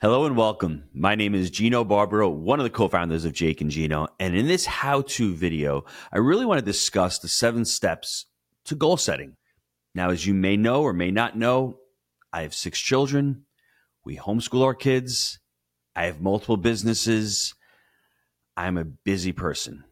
Hello and welcome. My name is Gino Barbaro, one of the co-founders of Jake and Gino. And in this how-to video, I really want to discuss the 7 steps to goal setting. Now, as you may know or may not know, I have 6 children. We homeschool our kids. I have multiple businesses. I'm a busy person,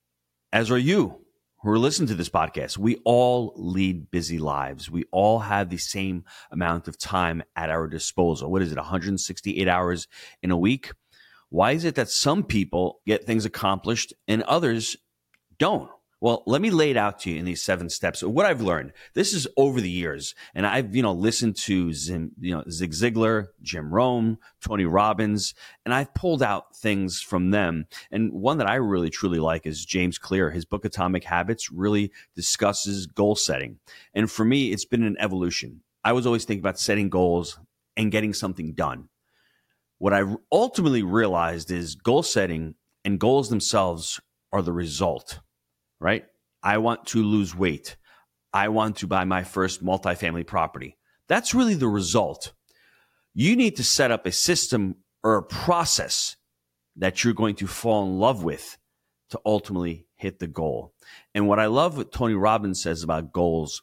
as are you who are listening to this podcast. We all lead busy lives. We all have the same amount of time at our disposal. What is it, 168 hours in a week? Why is it that some people get things accomplished and others don't? Well, let me lay it out to you in these 7 steps. What I've learned, this is over the years, and I've listened to Zig Ziglar, Jim Rohn, Tony Robbins, and I've pulled out things from them. And one that I really truly like is James Clear. His book Atomic Habits really discusses goal setting. And for me, it's been an evolution. I was always thinking about setting goals and getting something done. What I ultimately realized is goal setting and goals themselves are the result. Right? I want to lose weight. I want to buy my first multifamily property. That's really the result. You need to set up a system or a process that you're going to fall in love with to ultimately hit the goal. And what I love what Tony Robbins says about goals,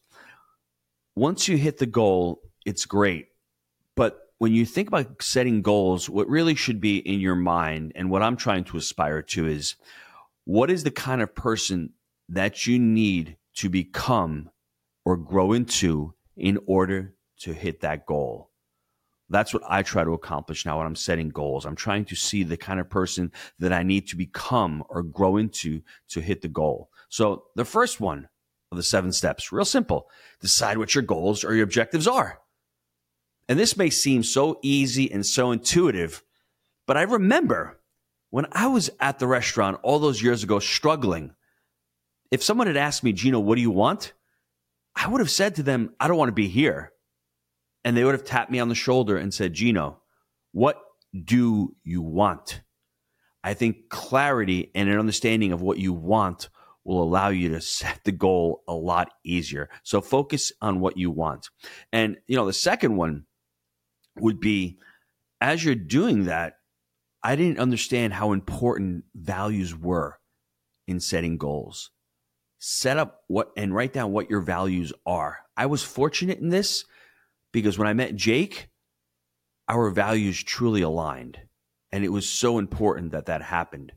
once you hit the goal, it's great. But when you think about setting goals, what really should be in your mind and what I'm trying to aspire to is, what is the kind of person that you need to become or grow into in order to hit that goal? That's what I try to accomplish now when I'm setting goals. I'm trying to see the kind of person that I need to become or grow into to hit the goal. So the first one of the 7 steps, real simple. Decide what your goals or your objectives are. And this may seem so easy and so intuitive, but I remember when I was at the restaurant all those years ago struggling, if someone had asked me, Gino, what do you want? I would have said to them, I don't want to be here. And they would have tapped me on the shoulder and said, Gino, what do you want? I think clarity and an understanding of what you want will allow you to set the goal a lot easier. So focus on what you want. And, the second one would be, as you're doing that, I didn't understand how important values were in setting goals. Set up and write down what your values are. I was fortunate in this because when I met Jake, our values truly aligned. And it was so important that that happened.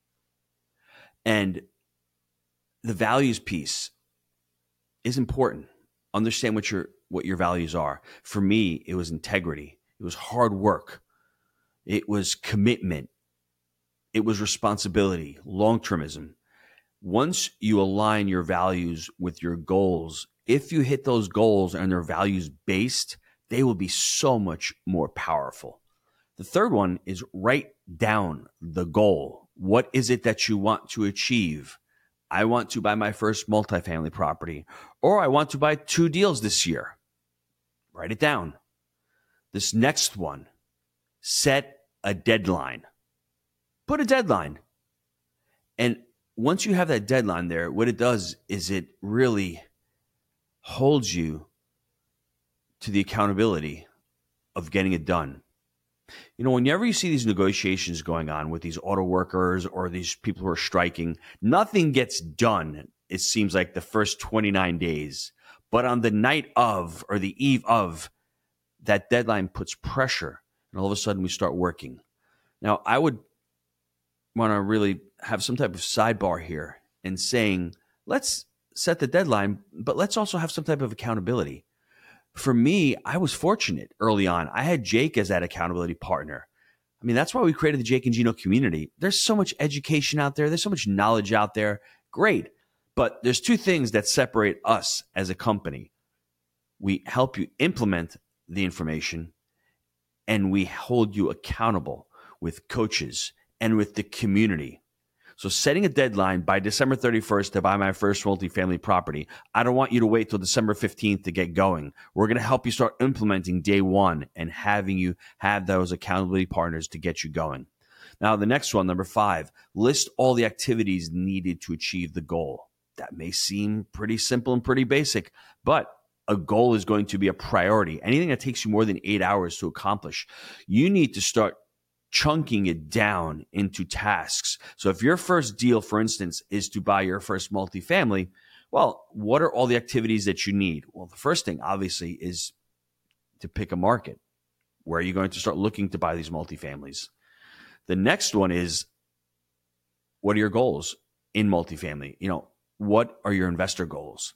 And the values piece is important. Understand what your values are. For me, it was integrity. It was hard work. It was commitment. It was responsibility, long-termism. Once you align your values with your goals, if you hit those goals and they're values based, they will be so much more powerful. The third one is write down the goal. What is it that you want to achieve? I want to buy my first multifamily property, or I want to buy 2 deals this year. Write it down. This next one, set a deadline. Put a deadline. And once you have that deadline there, what it does is it really holds you to the accountability of getting it done. Whenever you see these negotiations going on with these auto workers or these people who are striking, nothing gets done, it seems like, the first 29 days. But on the night of or the eve of, that deadline puts pressure, and all of a sudden we start working. Now, I would want to really have some type of sidebar here in saying, let's set the deadline, but let's also have some type of accountability. For me, I was fortunate early on. I had Jake as that accountability partner. I mean, that's why we created the Jake and Gino community. There's so much education out there. There's so much knowledge out there. Great. But there's 2 things that separate us as a company. We help you implement the information, and we hold you accountable with coaches and with the community. So setting a deadline by December 31st to buy my first multifamily property. I don't want you to wait till December 15th to get going. We're going to help you start implementing day 1 and having you have those accountability partners to get you going. Now, the next one, number 5, list all the activities needed to achieve the goal. That may seem pretty simple and pretty basic, but a goal is going to be a priority, anything that takes you more than 8 hours to accomplish, you need to start chunking it down into tasks. So if your first deal, for instance, is to buy your first multifamily, well, what are all the activities that you need? Well, the first thing, obviously, is to pick a market. Where are you going to start looking to buy these multifamilies? The next one is, what are your goals in multifamily? What are your investor goals?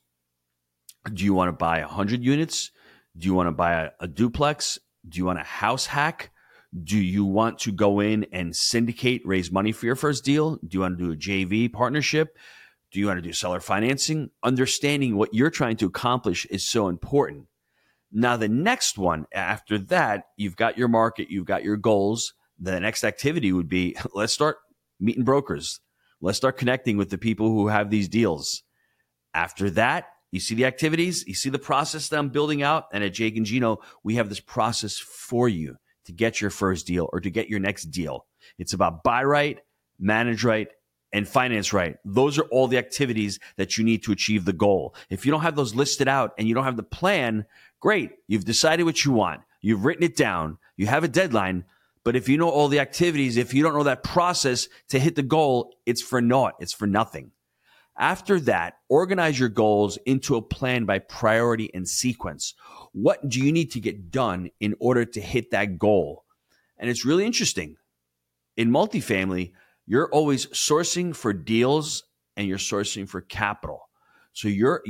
Do you want to buy 100 units? Do you want to buy a duplex? Do you want a house hack? Do you want to go in and syndicate, raise money for your first deal? Do you want to do a JV partnership? Do you want to do seller financing? Understanding what you're trying to accomplish is so important. Now, the next one after that, you've got your market, you've got your goals. The next activity would be, let's start meeting brokers. Let's start connecting with the people who have these deals. After that, you see the activities, you see the process that I'm building out. And at Jake and Gino, we have this process for you to get your first deal or to get your next deal. It's about buy right, manage right, and finance right. Those are all the activities that you need to achieve the goal. If you don't have those listed out and you don't have the plan, great. You've decided what you want. You've written it down. You have a deadline. But if you know all the activities, if you don't know that process to hit the goal, it's for naught. It's for nothing. After that, organize your goals into a plan by priority and sequence. What do you need to get done in order to hit that goal? And it's really interesting. In multifamily, you're always sourcing for deals and you're sourcing for capital. So your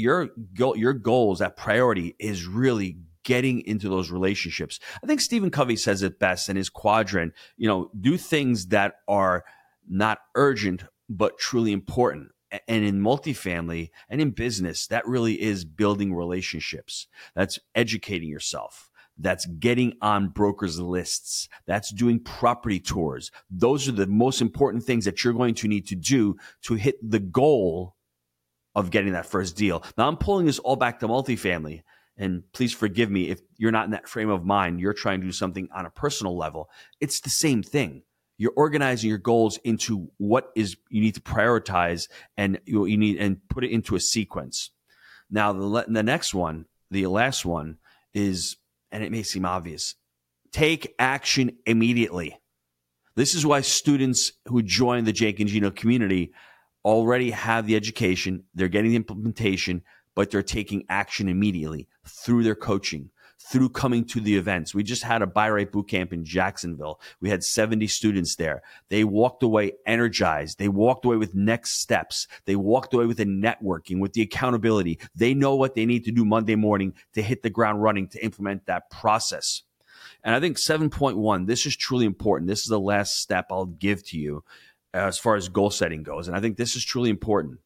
goals, that priority is really getting into those relationships. I think Stephen Covey says it best in his quadrant, do things that are not urgent, but truly important. And in multifamily and in business, that really is building relationships. That's educating yourself. That's getting on brokers' lists. That's doing property tours. Those are the most important things that you're going to need to do to hit the goal of getting that first deal. Now, I'm pulling this all back to multifamily. And please forgive me if you're not in that frame of mind. You're trying to do something on a personal level. It's the same thing. You're organizing your goals into what is you need to prioritize and you need and put it into a sequence. Now, the next one, the last one is, and it may seem obvious, take action immediately. This is why students who join the Jake and Gino community already have the education, they're getting the implementation, but they're taking action immediately through their coaching, through coming to the events. We just had a Buy Right Bootcamp in Jacksonville. We had 70 students there. They walked away energized. They walked away with next steps. They walked away with the networking, with the accountability. They know what they need to do Monday morning to hit the ground running, to implement that process. And I think 7.1, this is truly important. This is the last step I'll give to you as far as goal setting goes. And I think this is truly important.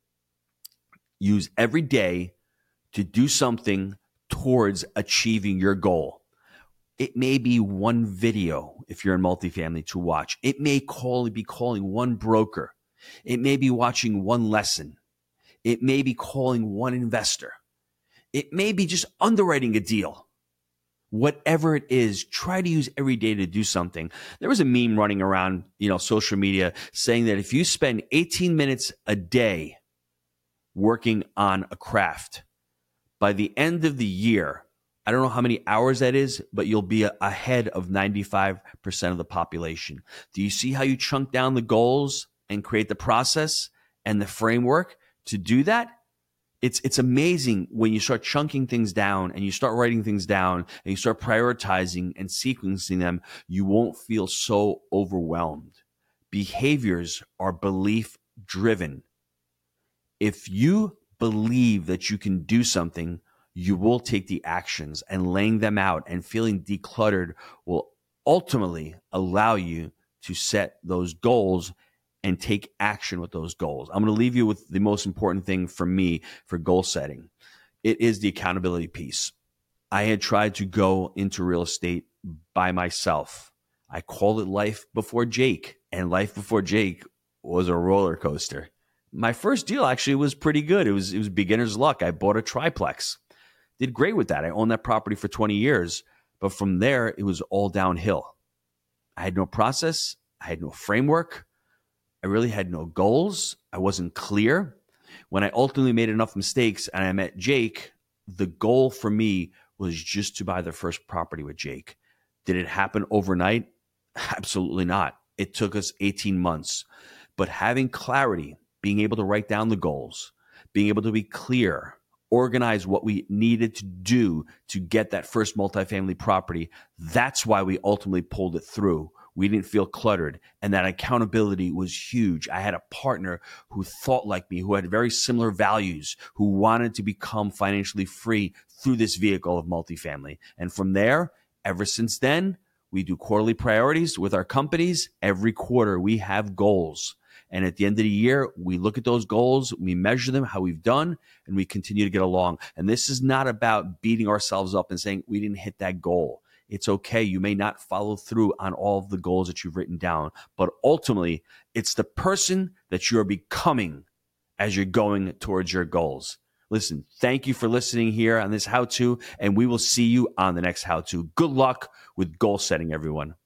Use every day to do something towards achieving your goal. It may be one video if you're in multifamily to watch. It may be calling one broker. It may be watching one lesson. It may be calling one investor. It may be just underwriting a deal. Whatever it is, try to use every day to do something. There was a meme running around, social media saying that if you spend 18 minutes a day working on a craft, by the end of the year, I don't know how many hours that is, but you'll be ahead of 95% of the population. Do you see how you chunk down the goals and create the process and the framework to do that? It's amazing when you start chunking things down and you start writing things down and you start prioritizing and sequencing them, you won't feel so overwhelmed. Behaviors are belief driven. If you believe that you can do something, you will take the actions, and laying them out and feeling decluttered will ultimately allow you to set those goals and take action with those goals. I'm going to leave you with the most important thing for me for goal setting. It is the accountability piece. I had tried to go into real estate by myself. I called it life before Jake, and life before Jake was a roller coaster. My first deal actually was pretty good. It was beginner's luck. I bought a triplex. Did great with that. I owned that property for 20 years. But from there, it was all downhill. I had no process. I had no framework. I really had no goals. I wasn't clear. When I ultimately made enough mistakes and I met Jake, the goal for me was just to buy the first property with Jake. Did it happen overnight? Absolutely not. It took us 18 months. But having clarity, being able to write down the goals, being able to be clear, organize what we needed to do to get that first multifamily property, that's why we ultimately pulled it through. We didn't feel cluttered, and that accountability was huge. I had a partner who thought like me, who had very similar values, who wanted to become financially free through this vehicle of multifamily. And from there, ever since then, we do quarterly priorities with our companies. Every quarter, we have goals. And at the end of the year, we look at those goals, we measure them, how we've done, and we continue to get along. And this is not about beating ourselves up and saying we didn't hit that goal. It's okay. You may not follow through on all of the goals that you've written down, but ultimately, it's the person that you're becoming as you're going towards your goals. Listen, thank you for listening here on this how-to, and we will see you on the next how-to. Good luck with goal setting, everyone.